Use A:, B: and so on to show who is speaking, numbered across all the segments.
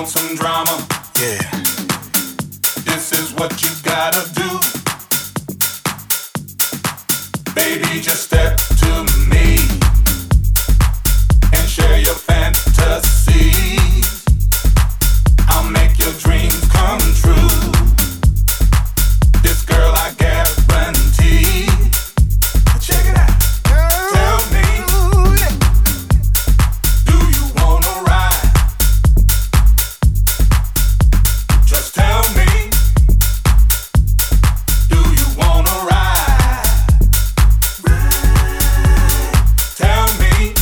A: some drama?
B: Yeah.
A: This is what you gotta do. Baby, just step to me and share your fantasies. I'll make your dreams come true. This girl I guarantee. Check it out. Tell me, do you wanna ride? Just tell me, do you wanna ride? Tell me,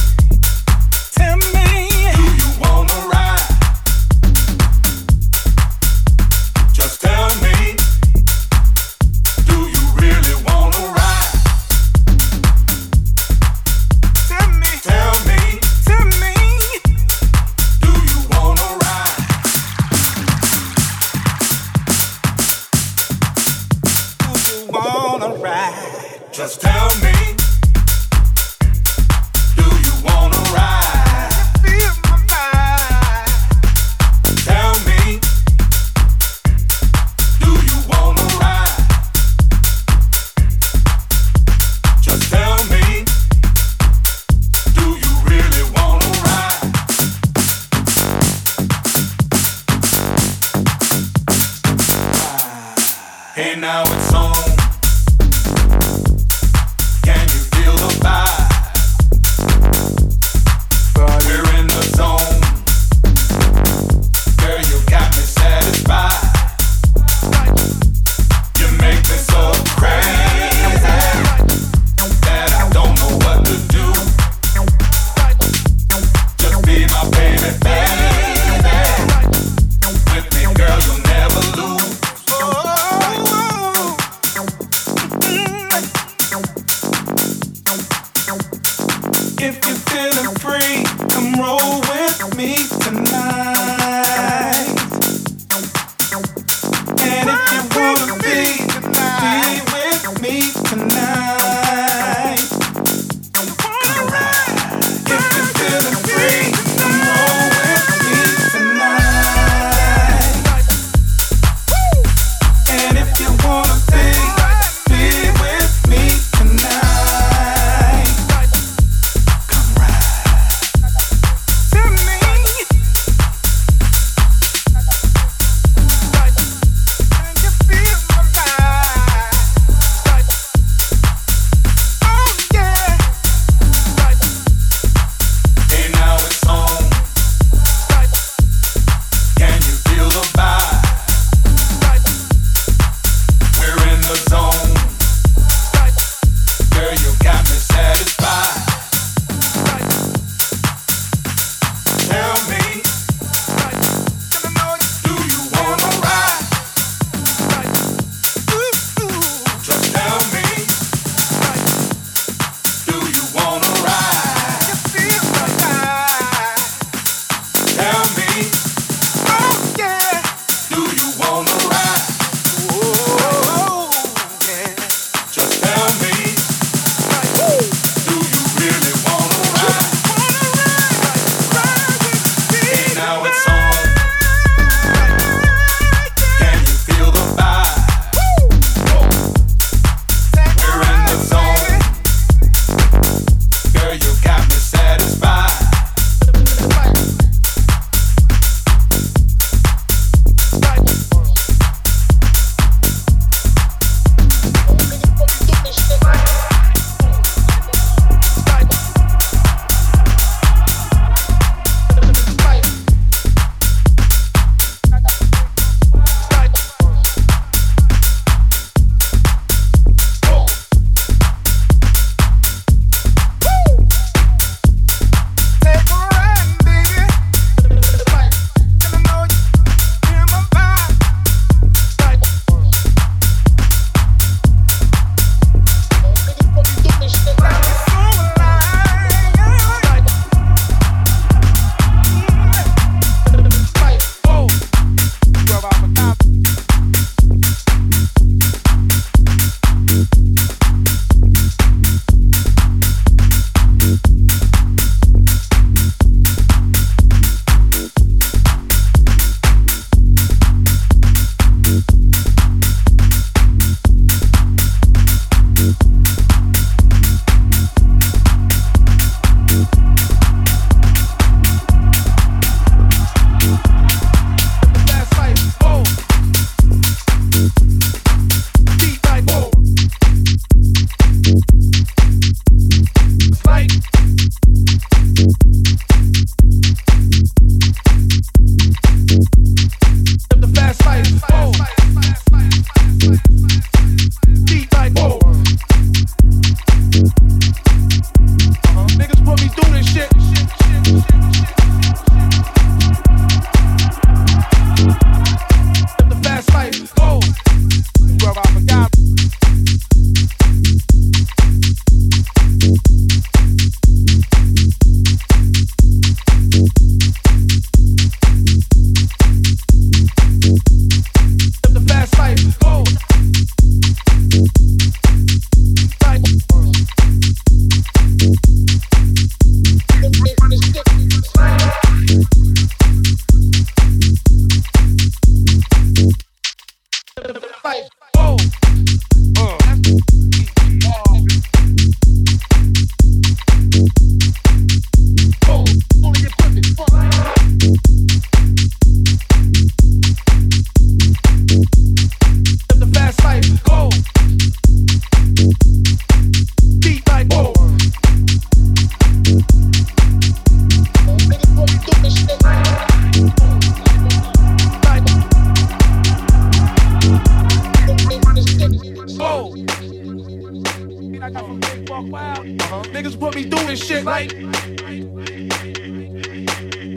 A: do you wanna ride? Just tell me, do you really wanna ride? Tell me, do you wanna ride? Do you wanna ride? Just tell me, do you wanna ride? Feel my mind. Tell me, do you wanna ride? Just tell me, do you really wanna ride? Hey, now it's on. Can you feel the vibe? We're in the zone. Girl, you got me satisfied. You make me so crazy that I don't know what to do. Just be my baby, baby. With me, girl, you'll never lose. If you're feeling free, come roll with me tonight. And if you wanna be with me tonight. If you're feeling free, come roll with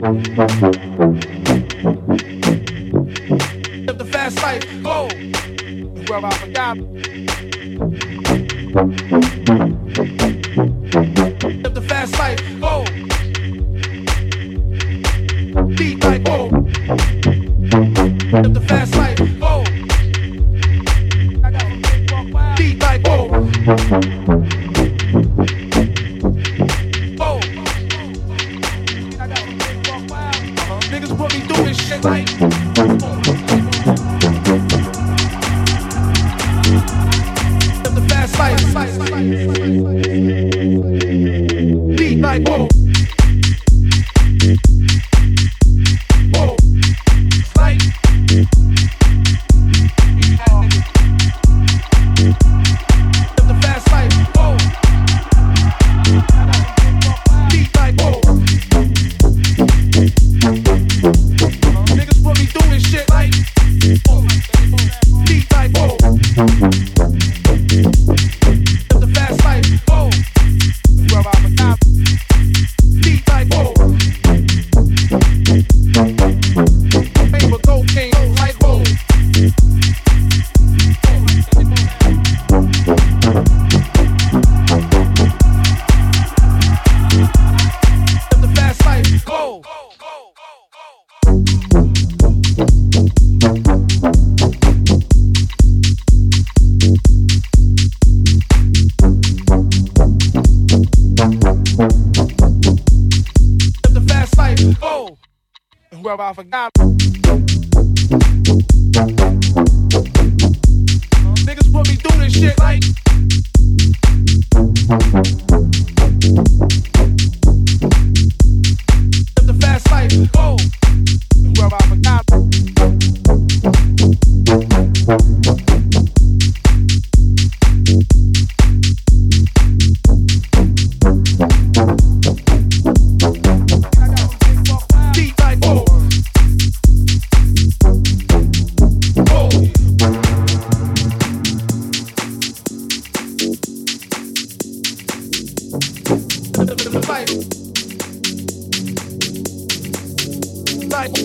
A: Live the fast life, go where I forgot. Live the fast life, go. Beat like go. Live the fast life, go. Beat like go. Go. Niggas put me through this shit like. Live the fast life. Beat like whoa. Whoa. Like. Live the fast life. Whoa. Beat like whoa. Niggas put me through this shit like. Beat like whoa. Live the fast life. Whoa. Where I forgot. Beat like whoa. Paper cocaine like whoa. Live the fast life. Go. Live the fast life. Go. Where I forgot. Niggas put me through this shit like. Live the fast life. Go. Where I forgot. Beat like whoa. Whoa. Like.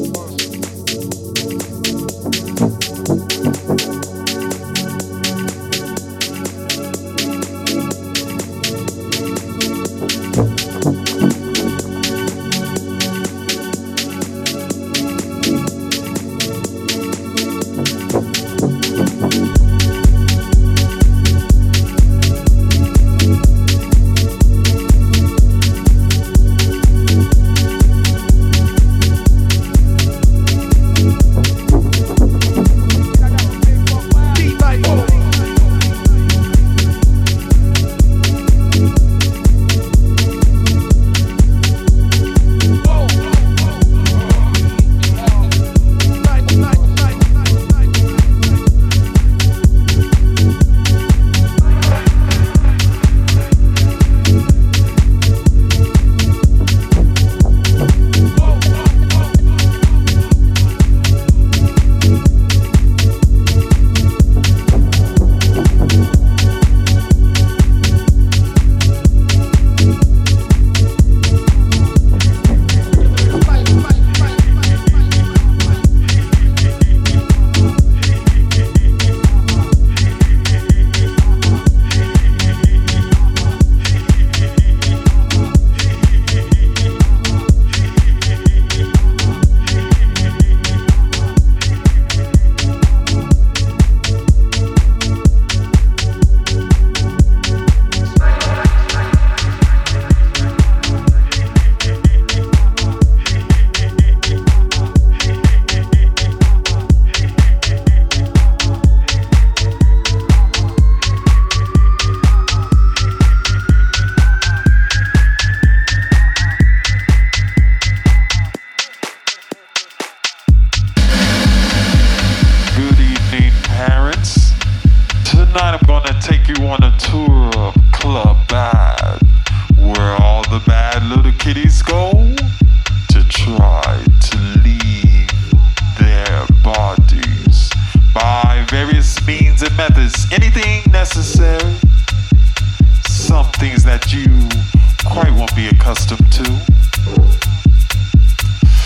B: quite won't be accustomed to.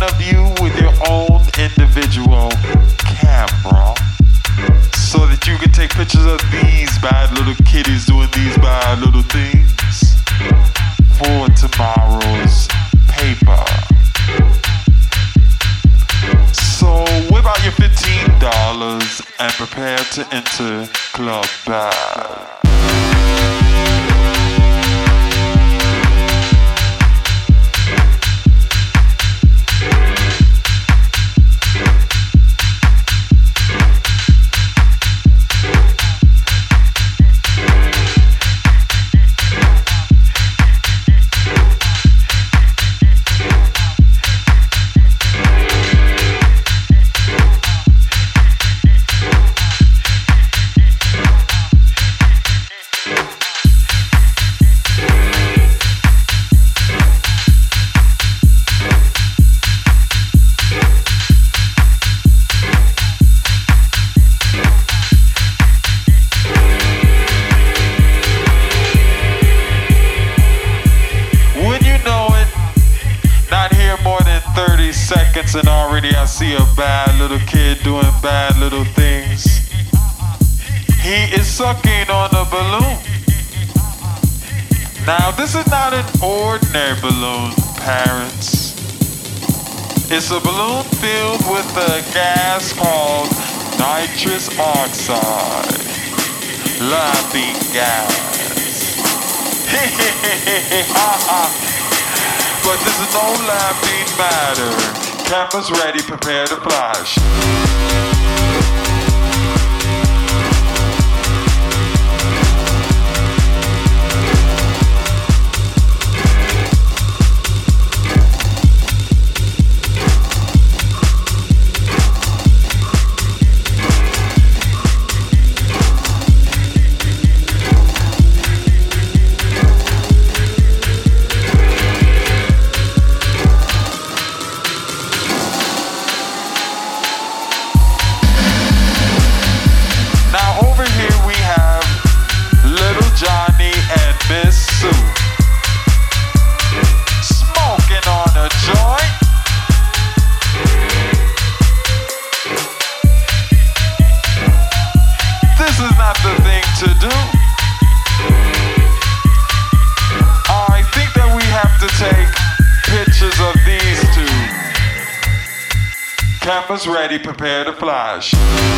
B: of you with your own individual camera so that you can take pictures of these bad little kitties doing these bad little things for tomorrow's paper. So whip out your $15 and prepare to enter Club Bad. And already I see a bad little kid doing bad little things. He is sucking on a balloon. Now this is not an ordinary balloon, parents. It's a balloon filled with a gas called nitrous oxide. Laughing gas. But this is no laughing matter. Cameras ready, prepare to flash. Cameras ready, prepare to flash.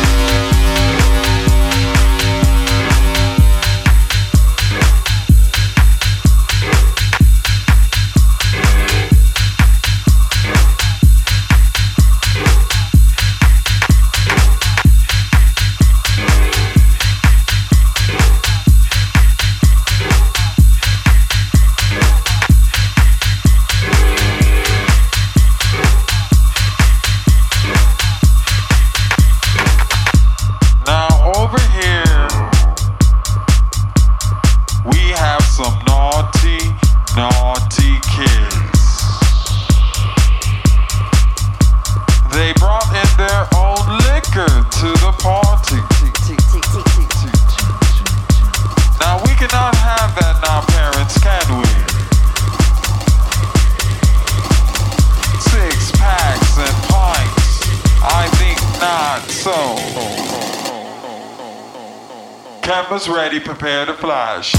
B: Cameras ready, prepare to flash.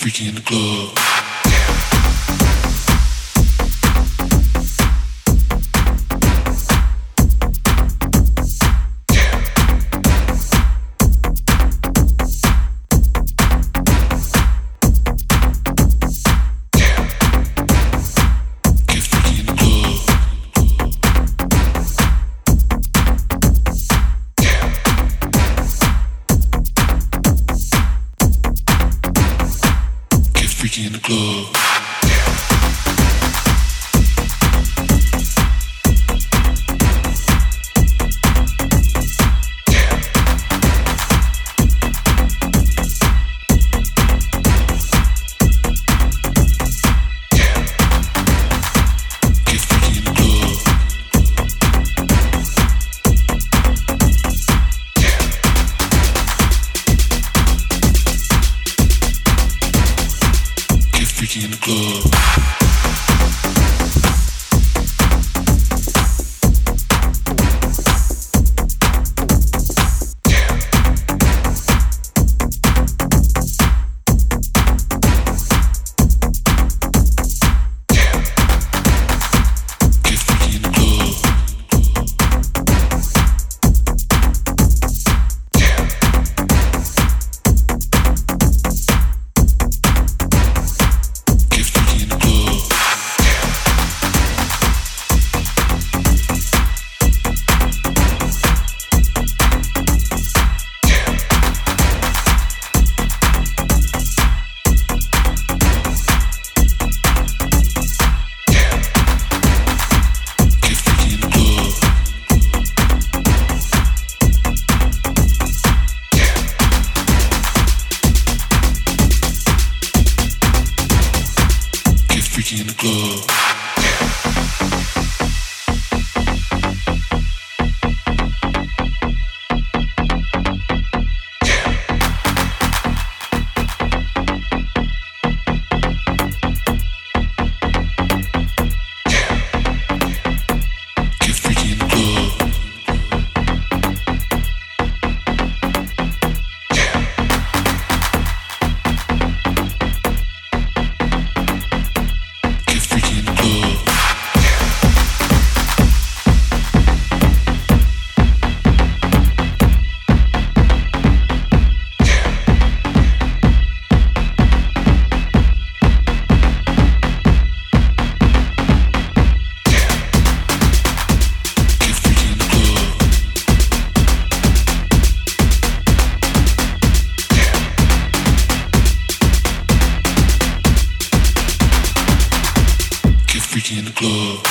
C: freaky in the club. In the club. In the club. In the club. In the club.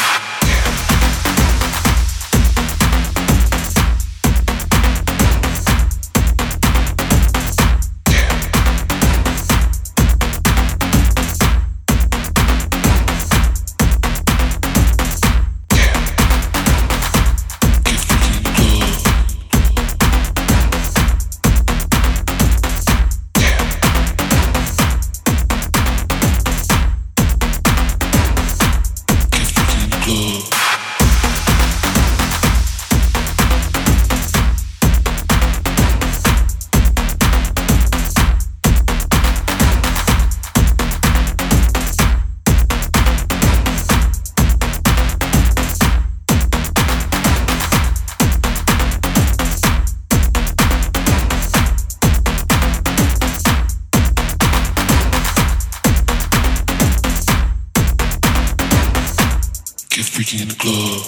C: Get freaky in the club.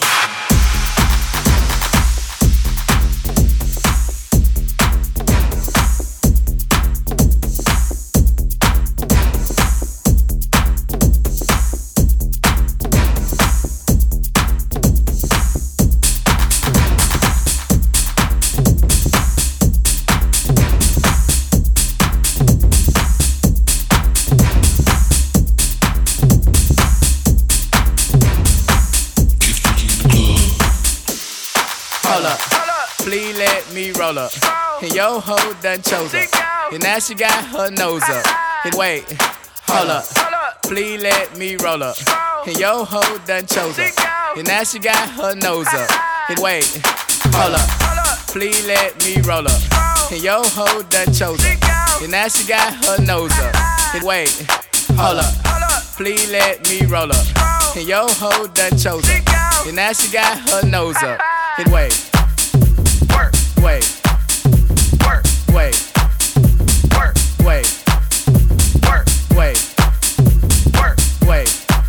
D: Please let me roll up. And yo ho done chose her. And now she got her nose up. And wait, hold up. Please let me roll up. And yo ho done chose her. And now she got her nose up. And wait, hold up. Please let me roll up. And yo ho done chose her. And now she got her nose up. And wait, hold up. Please let me roll up. And yo hoe done chose up. And now she got her nose up. And wait, wait, wait, wait, wait, wait,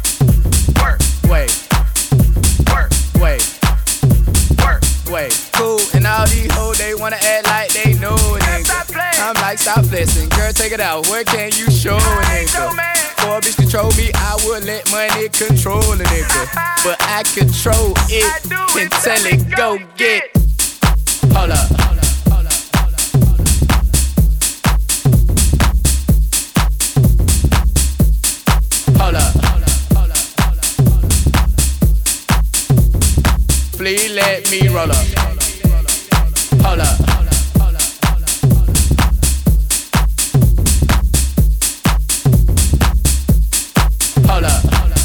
D: wait. Cool, and all these hoes, they wanna act like they know a nigga. I'm like, stop flexing, girl, take it out. What can you show a nigga? For a bitch control me, I would let money control a nigga. But I control it and tell it go get. Hold up. Hold up. Please let me roll up. Hold up. Hold up.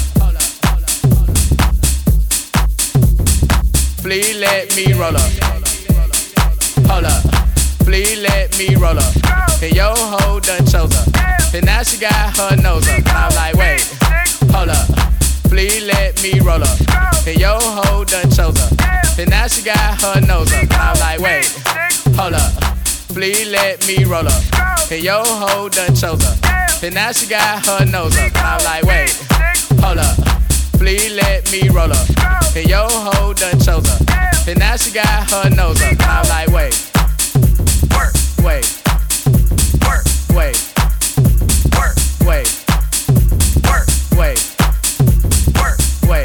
D: Please let me roll up. Hold up. Please let me roll up. And yo hoe done chose up. And now she got her nose up. I'm like, wait, hold up. Please let me roll up. And yo hoe done chose up. And now she got her nose up. I'm like, wait, hold up. Please let me roll up. And yo hoe done chose up. And now she got her nose up. I'm like, wait, hold up. Please let me roll up. And yo hoe done chose up. And now she got her nose up. I'm like, wait, wait, wait, wait, wait, wait,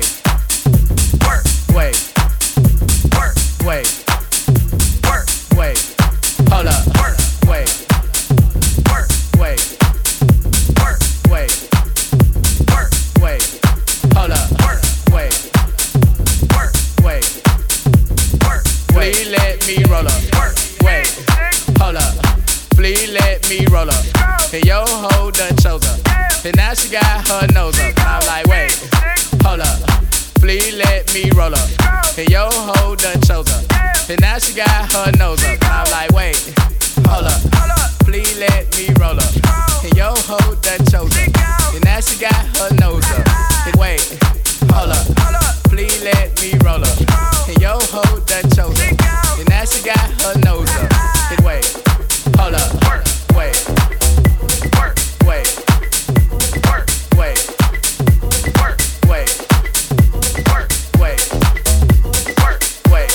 D: wait, wait, hold up, wait, wait, wait, wait, hold up, wait, wait, please let me roll up, wait, hold up, please let me roll up, and yo hoe done chose up, and now she got her nose up, I'm like, wait, hold up, please let me roll up, and yo hoe done chose up, and now she got her nose up, I'm like, wait, hold up, please let me roll up, and yo hoe done chose up, and now she got her nose up, and wait, hold up, please let me roll up, and yo hoe done chose up, and now she got her nose up, and wait, hold up, wait, wait, wait, wait, wait, wait,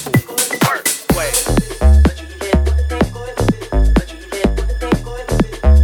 D: wait, wait.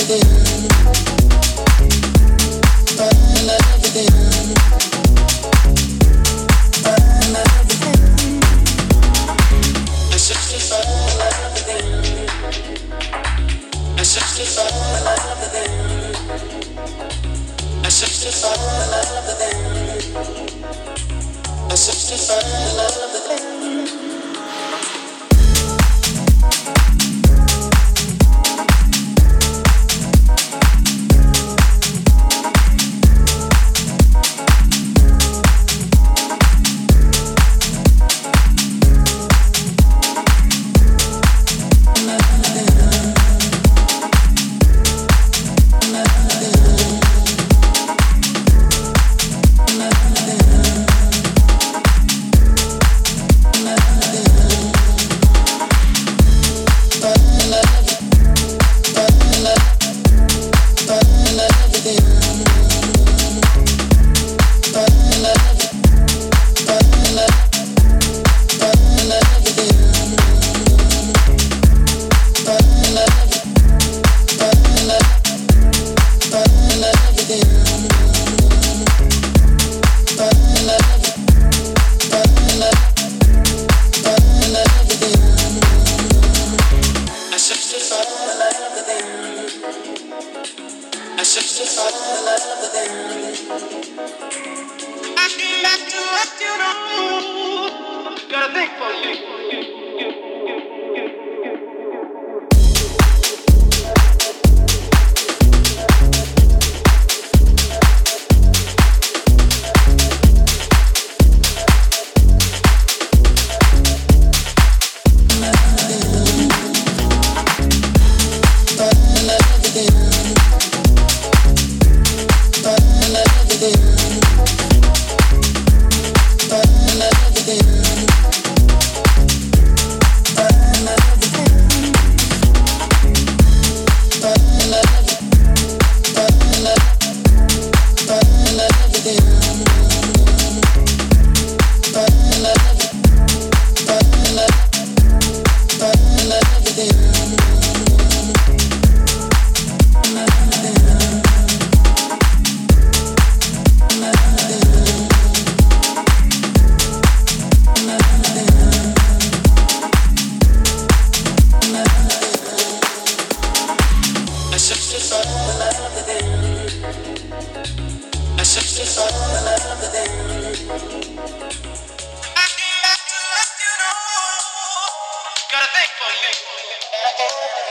E: Gotta thank for you.